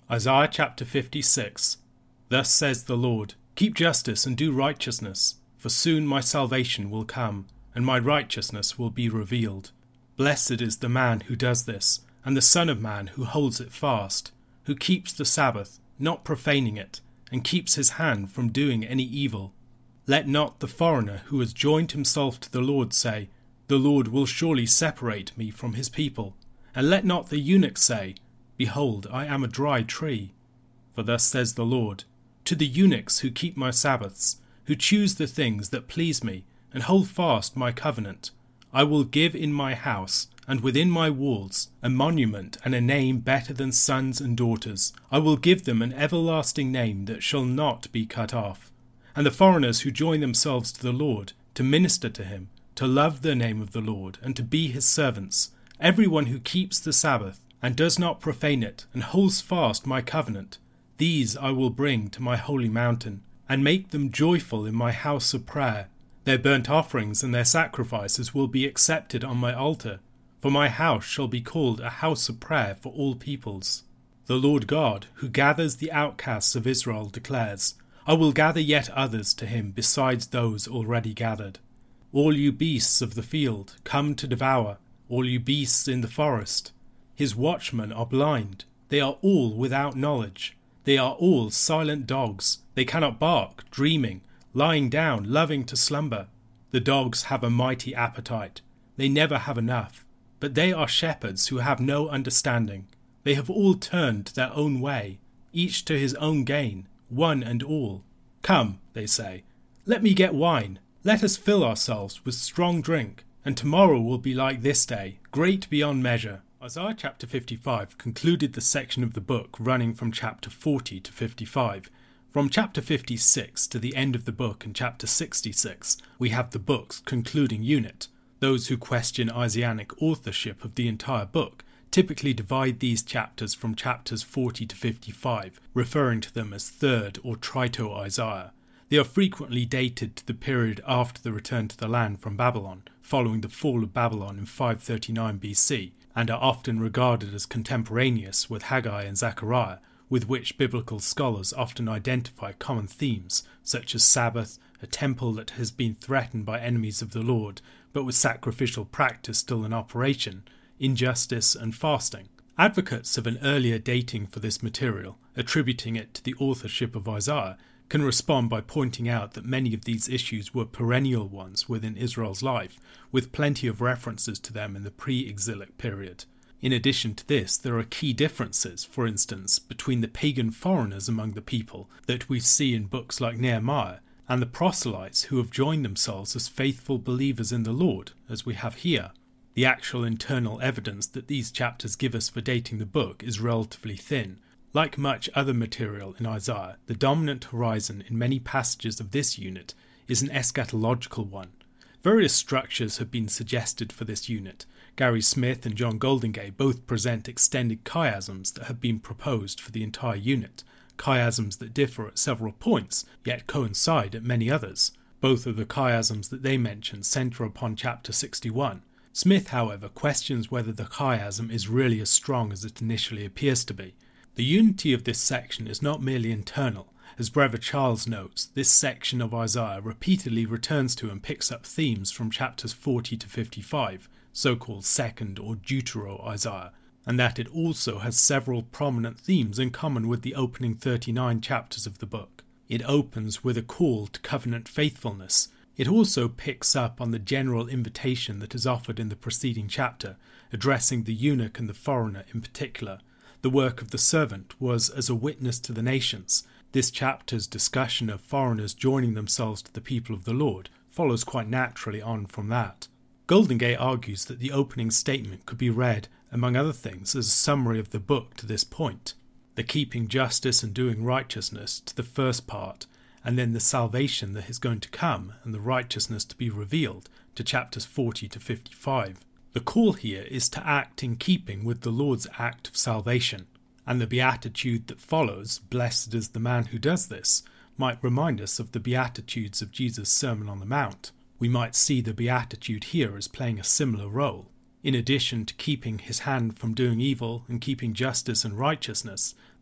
Isaiah chapter 56. Thus says the Lord, Keep justice and do righteousness, for soon my salvation will come, and my righteousness will be revealed. Blessed is the man who does this, and the Son of Man who holds it fast, who keeps the Sabbath, not profaning it, and keeps his hand from doing any evil. Let not the foreigner who has joined himself to the Lord say, The Lord will surely separate me from his people. And let not the eunuch say, Behold, I am a dry tree. For thus says the Lord, To the eunuchs who keep my Sabbaths, who choose the things that please me, and hold fast my covenant, I will give in my house, and within my walls, a monument and a name better than sons and daughters. I will give them an everlasting name that shall not be cut off. And the foreigners who join themselves to the Lord, to minister to him, to love the name of the Lord, and to be his servants, everyone who keeps the Sabbath, and does not profane it, and holds fast my covenant, these I will bring to my holy mountain, and make them joyful in my house of prayer. Their burnt offerings and their sacrifices will be accepted on my altar, for my house shall be called a house of prayer for all peoples. The Lord God, who gathers the outcasts of Israel, declares, I will gather yet others to him besides those already gathered. All you beasts of the field, come to devour, all you beasts in the forest. His watchmen are blind, they are all without knowledge. They are all silent dogs, they cannot bark, dreaming, lying down, loving to slumber. The dogs have a mighty appetite, they never have enough. But they are shepherds who have no understanding. They have all turned their own way, each to his own gain, one and all. Come, they say, let me get wine. Let us fill ourselves with strong drink, and tomorrow will be like this day, great beyond measure. Isaiah chapter 55 concluded the section of the book running from chapter 40 to 55. From chapter 56 to the end of the book in chapter 66, we have the book's concluding unit. Those who question Isaianic authorship of the entire book typically divide these chapters from chapters 40 to 55, referring to them as Third or Trito-Isaiah. They are frequently dated to the period after the return to the land from Babylon, following the fall of Babylon in 539 BC, and are often regarded as contemporaneous with Haggai and Zechariah, with which biblical scholars often identify common themes, such as Sabbath, a temple that has been threatened by enemies of the Lord, but with sacrificial practice still in operation, injustice and fasting. Advocates of an earlier dating for this material, attributing it to the authorship of Isaiah, can respond by pointing out that many of these issues were perennial ones within Israel's life, with plenty of references to them in the pre-exilic period. In addition to this, there are key differences, for instance, between the pagan foreigners among the people that we see in books like Nehemiah, and the proselytes who have joined themselves as faithful believers in the Lord, as we have here. The actual internal evidence that these chapters give us for dating the book is relatively thin. Like much other material in Isaiah, the dominant horizon in many passages of this unit is an eschatological one. Various structures have been suggested for this unit. Gary Smith and John Goldingay both present extended chiasms that have been proposed for the entire unit, chiasms that differ at several points, yet coincide at many others. Both of the chiasms that they mention centre upon chapter 61. Smith, however, questions whether the chiasm is really as strong as it initially appears to be. The unity of this section is not merely internal. As Brother Charles notes, this section of Isaiah repeatedly returns to and picks up themes from chapters 40 to 55, so-called Second or Deutero-Isaiah, and that it also has several prominent themes in common with the opening 39 chapters of the book. It opens with a call to covenant faithfulness. It also picks up on the general invitation that is offered in the preceding chapter, addressing the eunuch and the foreigner in particular. The work of the servant was as a witness to the nations. This chapter's discussion of foreigners joining themselves to the people of the Lord follows quite naturally on from that. Goldingay argues that the opening statement could be read, among other things, as a summary of the book to this point. The keeping justice and doing righteousness to the first part, and then the salvation that is going to come and the righteousness to be revealed to chapters 40 to 55. The call here is to act in keeping with the Lord's act of salvation, and the beatitude that follows, blessed is the man who does this, might remind us of the beatitudes of Jesus' Sermon on the Mount. We might see the beatitude here as playing a similar role. In addition to keeping his hand from doing evil and keeping justice and righteousness,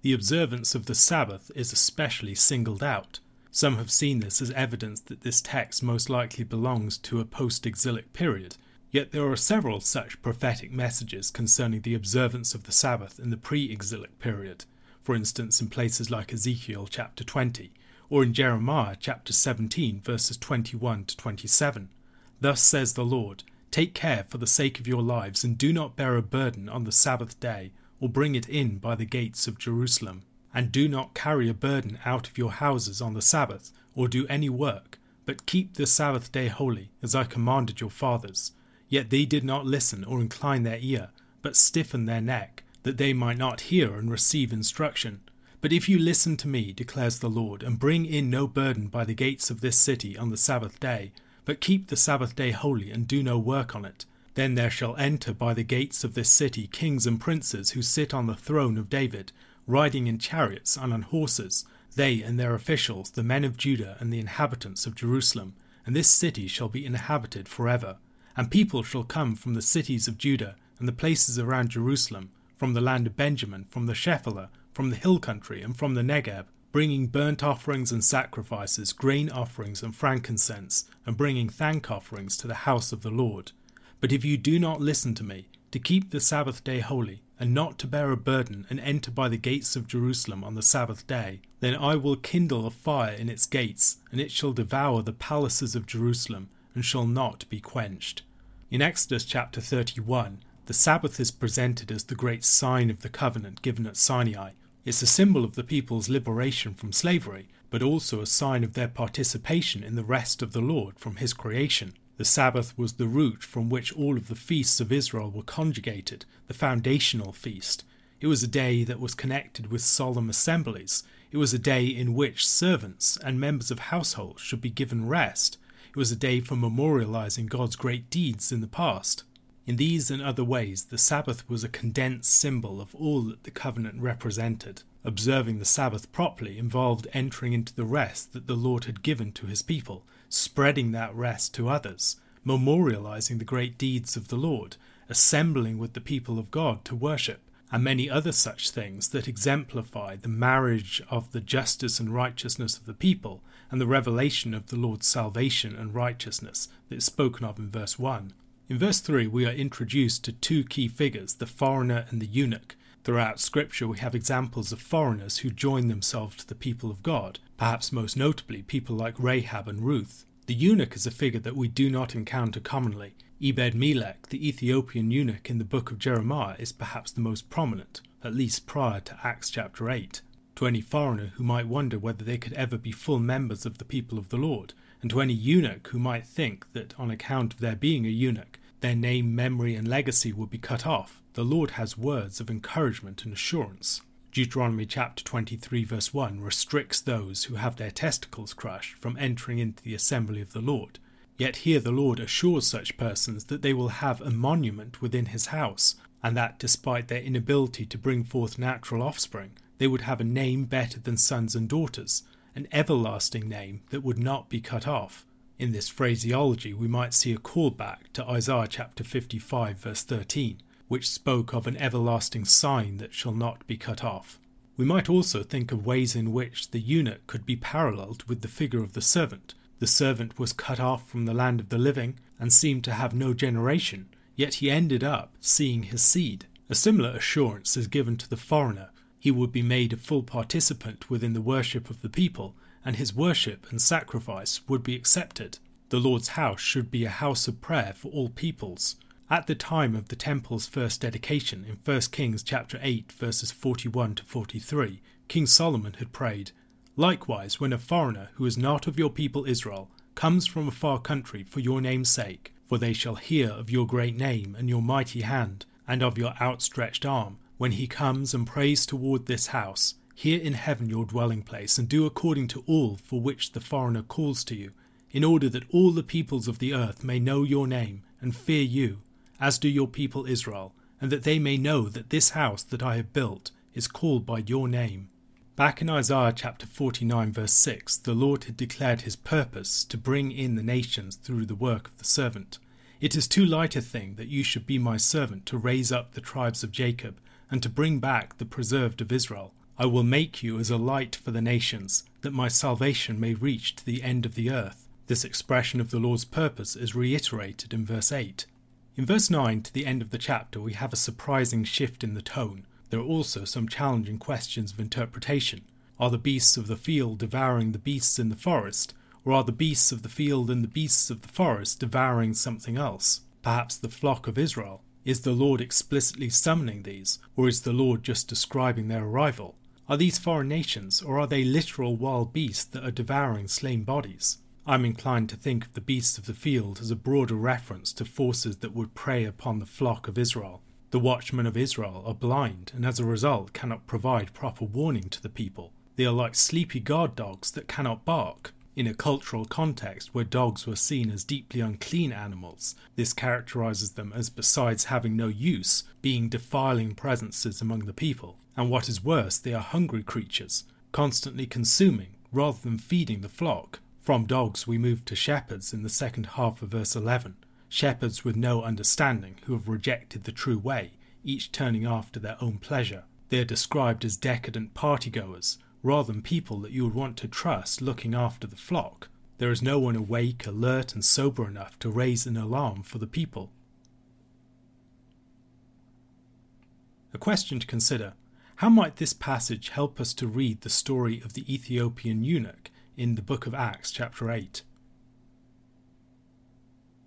The observance of the Sabbath is especially singled out. Some have seen this as evidence that this text most likely belongs to a post-exilic period, yet there are several such prophetic messages concerning the observance of the Sabbath in the pre-exilic period, for instance in places like Ezekiel chapter 20, or in Jeremiah chapter 17 verses 21 to 27. Thus says the Lord, take care for the sake of your lives, and do not bear a burden on the Sabbath day, or bring it in by the gates of Jerusalem. And do not carry a burden out of your houses on the Sabbath, or do any work, but keep the Sabbath day holy, as I commanded your fathers. Yet they did not listen or incline their ear, but stiffened their neck, that they might not hear and receive instruction. But if you listen to me, declares the Lord, and bring in no burden by the gates of this city on the Sabbath day, but keep the Sabbath day holy, and do no work on it, then there shall enter by the gates of this city kings and princes who sit on the throne of David, riding in chariots and on horses, they and their officials, the men of Judah and the inhabitants of Jerusalem, and this city shall be inhabited forever. And people shall come from the cities of Judah and the places around Jerusalem, from the land of Benjamin, from the Shephelah, from the hill country, and from the Negeb, bringing burnt offerings and sacrifices, grain offerings and frankincense, and bringing thank offerings to the house of the Lord. But if you do not listen to me, to keep the Sabbath day holy, and not to bear a burden and enter by the gates of Jerusalem on the Sabbath day, then I will kindle a fire in its gates, and it shall devour the palaces of Jerusalem, and shall not be quenched. In Exodus chapter 31, the Sabbath is presented as the great sign of the covenant given at Sinai. It's a symbol of the people's liberation from slavery, but also a sign of their participation in the rest of the Lord from his creation. The Sabbath was the root from which all of the feasts of Israel were conjugated, the foundational feast. It was a day that was connected with solemn assemblies. It was a day in which servants and members of households should be given rest. It was a day for memorializing God's great deeds in the past. In these and other ways, the Sabbath was a condensed symbol of all that the covenant represented. Observing the Sabbath properly involved entering into the rest that the Lord had given to his people, spreading that rest to others, memorializing the great deeds of the Lord, assembling with the people of God to worship, and many other such things that exemplify the marriage of the justice and righteousness of the people and the revelation of the Lord's salvation and righteousness that is spoken of in verse 1. In verse 3 we are introduced to two key figures, the foreigner and the eunuch. Throughout Scripture we have examples of foreigners who join themselves to the people of God, perhaps most notably people like Rahab and Ruth. The eunuch is a figure that we do not encounter commonly. Ebed-Melech, the Ethiopian eunuch in the book of Jeremiah, is perhaps the most prominent, at least prior to Acts chapter 8. To any foreigner who might wonder whether they could ever be full members of the people of the Lord, and to any eunuch who might think that on account of their being a eunuch, their name, memory, and legacy would be cut off, the Lord has words of encouragement and assurance. Deuteronomy chapter 23 verse 1 restricts those who have their testicles crushed from entering into the assembly of the Lord. Yet here the Lord assures such persons that they will have a monument within his house, and that despite their inability to bring forth natural offspring, they would have a name better than sons and daughters, an everlasting name that would not be cut off. In this phraseology we might see a callback to Isaiah chapter 55 verse 13, which spoke of an everlasting sign that shall not be cut off. We might also think of ways in which the eunuch could be paralleled with the figure of the servant. The servant was cut off from the land of the living and seemed to have no generation, yet he ended up seeing his seed. A similar assurance is given to the foreigner. He would be made a full participant within the worship of the people, and his worship and sacrifice would be accepted. The Lord's house should be a house of prayer for all peoples. At the time of the temple's first dedication in 1 Kings chapter 8 verses 41 to 43, King Solomon had prayed, "Likewise, when a foreigner who is not of your people Israel comes from a far country for your name's sake, for they shall hear of your great name and your mighty hand, and of your outstretched arm, when he comes and prays toward this house, hear in heaven your dwelling place, and do according to all for which the foreigner calls to you, in order that all the peoples of the earth may know your name and fear you, as do your people Israel, and that they may know that this house that I have built is called by your name." Back in Isaiah chapter 49 verse 6, the Lord had declared his purpose to bring in the nations through the work of the servant. "It is too light a thing that you should be my servant to raise up the tribes of Jacob, and to bring back the preserved of Israel. I I will make you as a light for the nations, that my salvation may reach to the end of the earth. This expression of the Lord's purpose is reiterated in verse 8. In verse 9 to the end of the chapter we have a surprising shift in the tone. There are also some challenging questions of interpretation. Are the beasts of the field devouring the beasts in the forest, or are the beasts of the field and the beasts of the forest devouring something else? Perhaps the flock of Israel? Is the Lord explicitly summoning these, or is the Lord just describing their arrival? Are these foreign nations, or are they literal wild beasts that are devouring slain bodies? I'm inclined to think of the beasts of the field as a broader reference to forces that would prey upon the flock of Israel. The watchmen of Israel are blind and as a result cannot provide proper warning to the people. They are like sleepy guard dogs that cannot bark. In a cultural context where dogs were seen as deeply unclean animals, this characterizes them as, besides having no use, being defiling presences among the people. And what is worse, they are hungry creatures, constantly consuming rather than feeding the flock. From dogs we move to shepherds in the second half of verse 11. Shepherds with no understanding who have rejected the true way, each turning after their own pleasure. They are described as decadent partygoers, rather than people that you would want to trust looking after the flock. There is no one awake, alert and sober enough to raise an alarm for the people. A question to consider. How might this passage help us to read the story of the Ethiopian eunuch in the book of Acts chapter 8?